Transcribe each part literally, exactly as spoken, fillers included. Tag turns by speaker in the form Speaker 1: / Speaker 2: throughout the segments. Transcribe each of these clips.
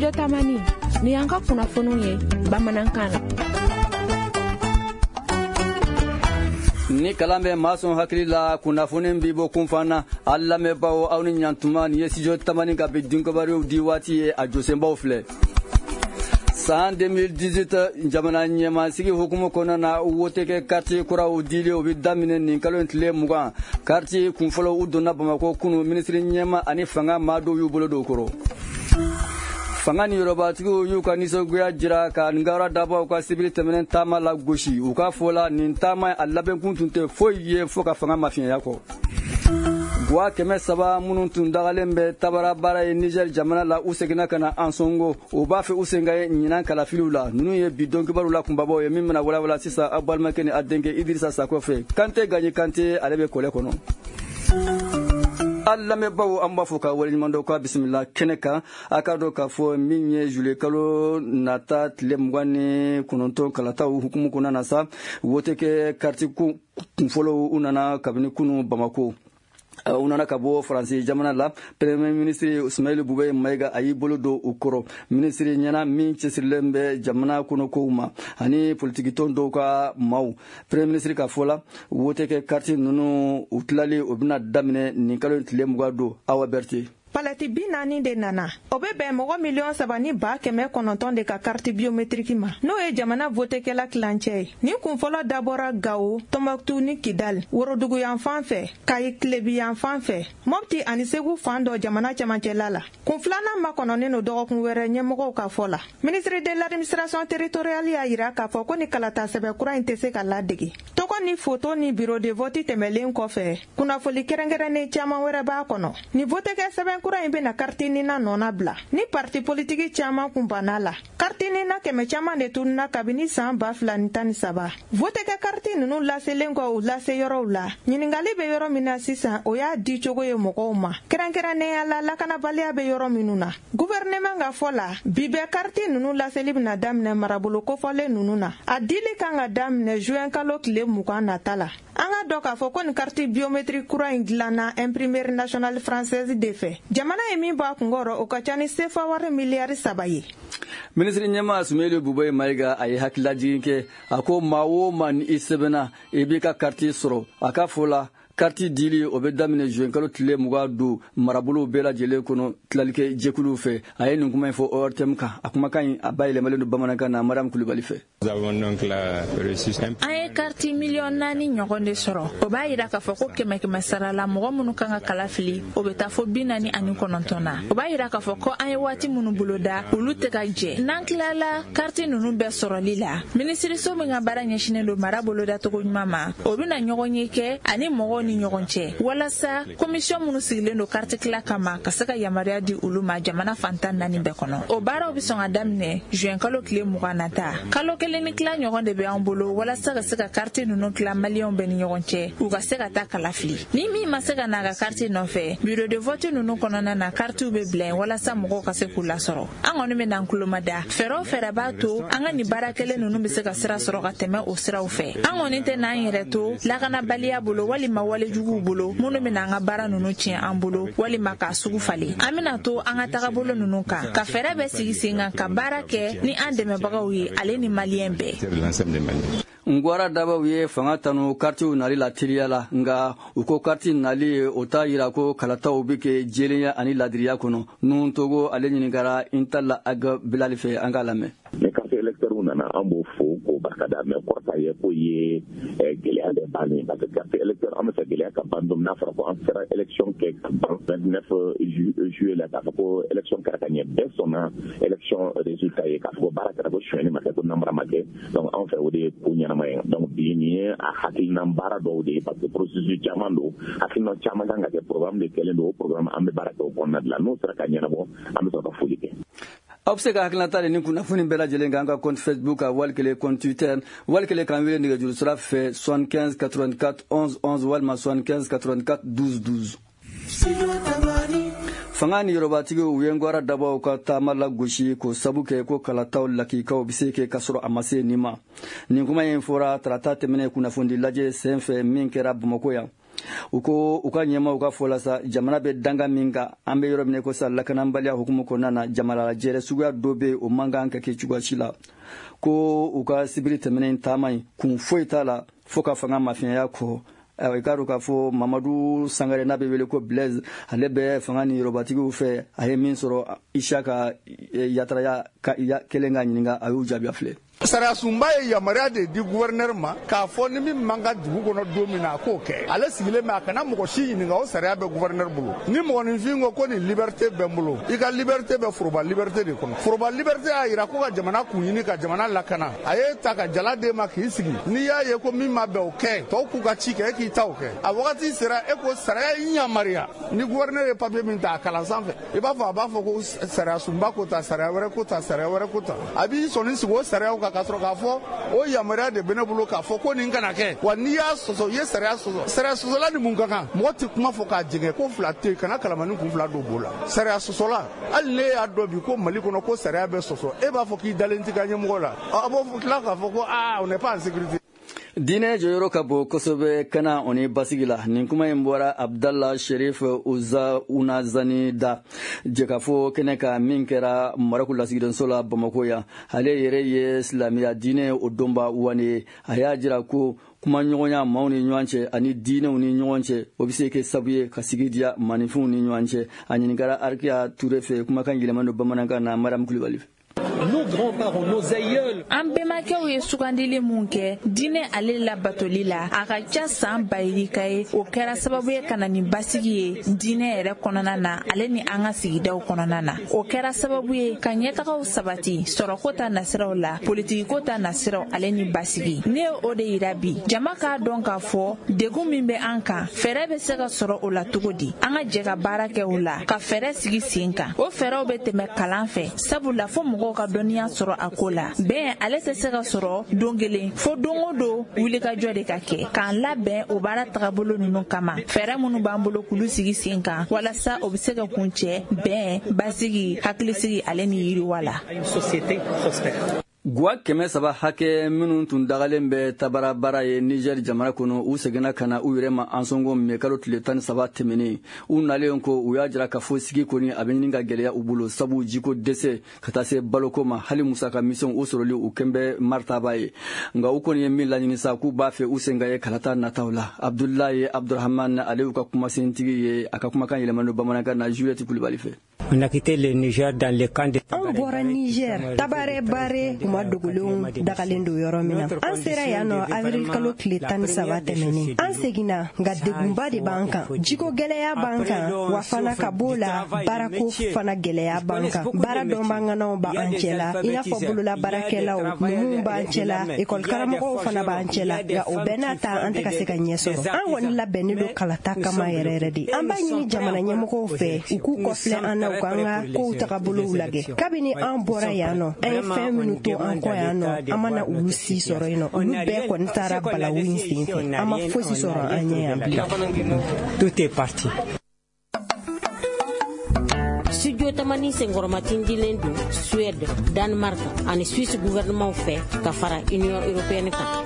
Speaker 1: studio tamani ni yanka kunnafoniw ye bamanankan na.
Speaker 2: ni kalambe mason hakili la kunnafoni bibo kunfana alla me bawo aw ni nyantuma ni studio tamani ka be dinko bari di wati ye a josembaw fle san deux mille dix-huit jamana nyema sigi hukumu kona na wote ke quartier kura udili obi damine ni kalo ntle muga quartier kunfolo udona Bamako kunu ministre nyema ani fanga mado yubolo dokoro fanga ni yoruba tigo yu ka niso gya jira ka ngara daba ka civil temenen tama la goshi u ka fola ni tama allaben kuntunte foye foka fanga mafia yako gwa keme saba munun tun dagalembe tabara bara e Niger jamana la usegina kana ansongo o ba fe usenga nyina kala filula nunu ye bidon kibaru la kumbabo ye mimna wala wala sisa abal makene adenge Idrissa Sakofe kante ganye kante alebe kole kono alla me bawo amba foka wali mando ka bismillah keneka akado ka fo minye jule kalo nata tlemgwane kunonto kalata hukumu kuna nasa wote ke quartier ku folo unana kabini kunu Bamako unana kabo France jamana la premier ministre Ismail Boubé Maïga ayi bolo do ukoro ministre nyana min cesilembe jamana kuno kouma ani politique ton do ka maw premier ministre ka fola wote ke quartier nunu utlali obina damine ni kalo tlemgwa do awa berti
Speaker 3: palati binani de nana obe be mogo million sabani ba keme kononton de ka carte biométrique ma no e jamana vote ke la clanche ni kun folo dabora Gao Tombouctou ni Kidal Worodugu yan fanfe kay klebi yan fanfe mopti ani segu fando jamana chamanche lala kun flana ma konone no dogo kun were nyemogo ka fola ministre de l'administration territoriale ya ira ka foko ni kalata sebe kura intese ka ladigi toko ni photo ni bureau de vote temelen ko fe kuna foli kerengere ne chama were ba kono ni vote ke sebe kura imbe na kartini na nona bla ni parti politiki chama kumbana la kartini na keme chama de tunna kabini san ba flani tani saba vote ka kartini nu la selengo la se yoro la nyiningali be yoro mina sisa oya di chogo ye moko ma kerankera ne ala la kana balia be yoro minuna gouvernement nga fola bibe kartini nu la selibna damne marabolo ko fole nununa adili kanga damne juin kalo kle mukana tala anga doka foko ni carte biométrique kura inglana imprimerie nationale française de fait jamana emi ba kungoro okachani sefa ware miliari sabaye
Speaker 2: ministre nyama Ismail Boubé Maïga ayi hakilaji ke ako mawo man isebena ebika carte soro aka fola carte dili obedamine juin kalo tile mugadu marabulu bela jele kono tlalike jekulu fe ayi nguma info ortemka akuma kan abayle malenu bamanaka na madame Coulibaly fe
Speaker 4: aye carte million nani nyogonde soro obayira ka foko keme keme sarala mogo munu kanga kalafili obeta fo binani ani konontona obayira ka foko aye wati munu buloda ulute ka je nanklala carte nunu be soro lila ministre so menga bara nyeshine do marabulu da to mama obina nyogonye ke ani mogo ni nyogonche wala sa commission munu sigile no carte kla kama kasaka yamaria di uluma jamana fantan nani be kono obara obisonga damne juin kalo kle muganata kalo kele ni kla nyogonde be ambolo wala sa saka carte nunu kla malion be nyogonche uga seka ta kalafli ni mi maseka naga carte no fe bureau de vote nunu konona na carte be blen wala sa mogo kase kula soro angoni me nankuluma da fero fera bato anga ni barakele nunu be seka sira soro gateme o sira ufe angoni te na yireto la kana balia bolo wali ma wali jugu bolo munu me nanga bara nunu chi ambolo wali maka sugu fali amina to anga taga bolo nunu ka ka fera be sigi singa ka barake ni ande me bagawi ale ni maliembe
Speaker 2: ngwara daba wiye fanga tanu karti unali la tiliala nga uko karti nali ota yira ko kalata ubike jeliya ani ladriya kono nun togo ale nyingara intala aga bilalife angalame
Speaker 5: me carte électeur unana ambo fo ko bakada me korta ye ko ye gele de bani ba carte électeur am sa gele ka bandum na fra ko en fera élection ke vingt-neuf juillet la ka ko élection karakanye besona élection résultat ye ka ko baraka ko shweni ma ko nambra make donc en fait odi punya na may donc bini a hakil nambara do de parce que processus jamando hakil no chamanga ngake programme de kelen do programme am baraka ko na la no sera kanya na bo am so ka fulike
Speaker 2: obsega hakilata ni kuna funi bela jelenga anga compte Facebook walkele compte Twitter walkele kanwele ndiga julu sura fe soixante-quinze quatre-vingt-quatre onze onze walma soixante-quinze quatre-vingt-quatre douze douze fangani yoruba tigi uyengwara daba ka tamala gushi ko sabuke ko kalataw lakika obiseke kasoro amase nima ni kuma infora trata temene kuna fundi laje senfe minkera Bamako ya u ko u ka ɲɛmaw ka fɔ la sa jamana bɛ danga min kan an bɛ yɔrɔ min ko sa lakanabaliya hukumu kɔnɔna na jamana lajɛrɛ suguya dɔ bɛ o man kan ka kɛ cogoya si la ko u ka sibiri tɛmɛnen taama in kun foyi t'a la fo ka fanga mafiɲɛya kɔ i k'a dɔn k'a fɔ mamadu sangare n'a bɛ wele ko blaise ale bɛ fanga ni yorobatigiw fɛ a ye min sɔrɔ isaka yataraya kelen ka ɲininka a y'u jaabi filɛ.
Speaker 6: Sarasunba ye yamaruya de di gouverneur ma k'a fɔ ni min man ka dugu kɔnɔ don min na a k'o kɛ ale sigilen bɛ a kana mɔgɔ si ɲininka o sariya bɛ gouverneur bolo ni mɔgɔninfin ko ko nin liberté bɛ n bolo i ka liberté bɛ foroba liberté de kɔnɔ foroba liberté y'a jira ko ka jamana kun ɲini ka jamana lakana a ye ta ka jala d'e ma k'i sigi n'i y'a ye ko min ma bɛn o kɛ tɔw k'u ka ci kɛ e k'i ta o kɛ a wagati sera e ko sariya i yamaruya ni gouverneur ye papier min ta a kalan sanfɛ i b'a fɔ a b'a fɔ ko sariya sunba ko ta sariya wɛrɛ ko ta sariya wɛrɛ ko ta a b'i sɔnni sigi o sariyaw kan ka sɔrɔ k'a fɔ o yamaruya de bɛ ne bolo k'a fɔ ko nin kana kɛ wa n'i y'a sɔsɔ i ye sariya sɔsɔ sariya sɔsɔla ni mun ka kan mɔgɔ tɛ kuma fɔ k'a jɛngɛ ko fila tɛ yen kana kalamani kun fila don b'o la sariya sɔsɔla hali ne y'a dɔn bi ko mali kɔnɔ ko sariya bɛ sɔsɔ e b'a fɔ k'i dalen tɛ ka ɲɛmɔgɔ la a b'o tila k'a fɔ ko aa on n'est pas en sécurité.
Speaker 2: diinɛ jɔyɔrɔ ka bon kosɛbɛ kana o ni basigi la nin kuma in bɔra abdallah sherif uza unazani da jɛkafɔ kɛnɛ ka min kɛra maraku lasigidenso la bamako yan ale yɛrɛ ye silamɛya diinɛ o donba wani ye a y'a jira ko kuma ɲɔgɔnya maaw ni ɲɔgɔn cɛ ani diinɛw ni ɲɔgɔn cɛ o bɛ se kɛ sabu ye ka sigi diya maninfinw ni ɲɔgɔn cɛ a ɲininkara arikiya ture fɛ kumakan yɛlɛma don bamanankan na madame kulibali.
Speaker 7: Nos grands-parents, nos aïeuls.
Speaker 4: An bɛmakɛw ye sugandili mun kɛ diinɛ ale labatoli la a ka ca san bayirika ye o kɛra sababu ye ka na ni basigi ye diinɛ yɛrɛ kɔnɔna na ale ni an ka sigidaw kɔnɔna na o kɛra sababu ye ka ɲɛtagaw sabati sɔrɔko ta nasiraw la politigiko ta nasiraw ale ni basigi ne ye o de yira bi jama k'a dɔn k'a fɔ degun min bɛ an kan fɛɛrɛ bɛ se ka sɔrɔ o la cogo di an ka jɛ ka baara kɛ o la ka fɛɛrɛ sigi sen kan o fɛɛrɛw bɛ tɛmɛ kalan fɛ sabula fo mɔgɔw ka dɔnniya sɔrɔ a ko la bɛn ale tɛ se ka sɔrɔ don kelen fo don o don wulikajɔ de ka kɛ k'an labɛn o baara tagabolo ninnu kama fɛɛrɛ minnu b'an bolo k'olu sigi sen kan walasa o bɛ se ka kuncɛ bɛn basigi hakilisigi ale ni yiriwa la.
Speaker 2: Guwa kɛmɛ saba hakɛ minnu tun dagalen bɛ tabara baara ye Niger jamana kɔnɔ u seginna ka na u yɛrɛ ma an sɔngɔ mɛ kalo tile tan ni saba tɛmɛnen u nalen ko u y'a jira k'a fɔ sigi kɔni a bɛ ɲini ka gɛlɛya u bolo sabu jiko dɛsɛ ka taa se baloko ma hali musaka misɛnw u sɔrɔli u kɛn bɛ maritaba ye nka u kɔni ye min laɲini sa k'u b'a fɛ u sen ka ye kalata nataw la Abdullahi Abdurrahman ale y'u ka kumasentigi ye a ka kumakan yɛlɛma don bamanankan na Juliette Kulibali fɛ.
Speaker 8: On a quitté le Niger dans le camp de
Speaker 9: An bɔra Niger tabare bare kuma dogolenw dagalen do yɔrɔ min na an sera yan nɔ avril kalo tile tan ni saba tɛmɛnen an seginna nka degunba de b'an kan jiko gɛlɛya b'an kan wa fana ka b'o la baarako fana gɛlɛya b'an kan baara dɔnbaganaw b'an cɛ la i n'a fɔ bolola baarakɛlaw numuw b'an cɛ la ekɔli karamɔgɔw fana b'an cɛ la nka o bɛɛ n'a ta an tɛ ka se ka ɲɛ sɔrɔ an kɔni labɛnnen do kalata kama yɛrɛ yɛrɛ de an b'a ɲini jamana ɲɛmɔgɔw fɛ u k'u kɔfilɛ an na u k'an ka kow tagabolow lajɛ kabini an bɔra yan nɔ an ye fɛn minnu to an kɔ yan nɔ an mana olu si sɔrɔ yen nɔ olu bɛɛ kɔni taara balawu in sen fɛ an ma fosi sɔrɔ an ɲɛ yan bilen.
Speaker 8: Tout est parti.
Speaker 10: Studio Tamani Sengormatin dilen do Suède, Danemark ani Suisse gouvernement fɛ ka fara Union européenne kan.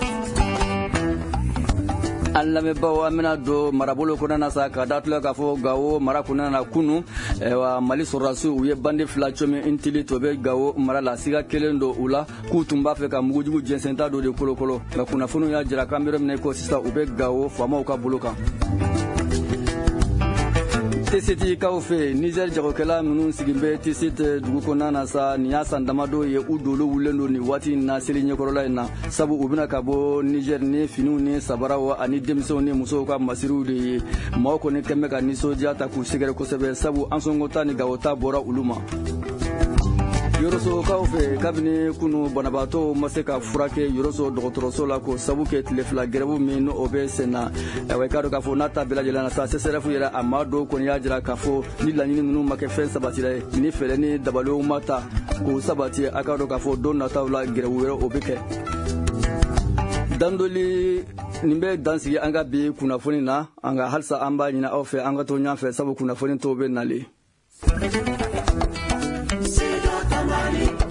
Speaker 2: An lamɛnbaaw an bɛna don marabolo kɔnɔna na sa ka datila k'a fɔ Gawo mara kɔnɔna na kunu wa Mali sɔrɔdasiw u ye bandi fila comi intili to bɛ Gawo mara la siga kelen don u la k'u tun b'a fɛ ka mugujugu jɛnsɛnta dɔ de kolokolo nka kunnafoniw y'a jira k'an bɛ yɔrɔ min na ko sisan u bɛ Gawo faamaw ka bolo kan. Tisiti kaw fɛ Niger jagokɛla minnu sigin bɛ Tisiti dugu kɔnɔna na sa nin y'a san damadɔ ye u dolo wulilen don nin waati in na seli ɲɛkɔrɔla in na sabu u bɛna ka bɔ Niger ni finiw ni sabaraw ani denmisɛnw ni musow ka masiriw de ye maaw kɔni kɛn bɛ ka nisɔndiya ta k'u sɛgɛrɛ kosɛbɛ sabu an sɔngɔta ni gawota bɔra olu ma. Yorosokaw fɛ kabini kunu banabaatɔw ma se ka furakɛ Yoroso dɔgɔtɔrɔso la ko sabu kɛ tile fila grève min n'o bɛ sen na i k'a dɔn k'a fɔ n'a ta bɛɛ lajɛlen na sa C C R F yɛrɛ a maa dɔw kɔni y'a jira k'a fɔ ni laɲini ninnu ma kɛ fɛn sabatila ye ni fɛɛrɛ ni dabaliw ma ta k'o sabati a k'a dɔn k'a fɔ don nataw la grève wɛrɛ o bɛ kɛ. Dandoli nin bɛ dan sigi an ka bi kunnafoni na an ka halisa an b'a ɲini aw fɛ an ka to ɲɔgɔn fɛ sabu kunnafoni tɔw bɛ nalen. Studio Tamani.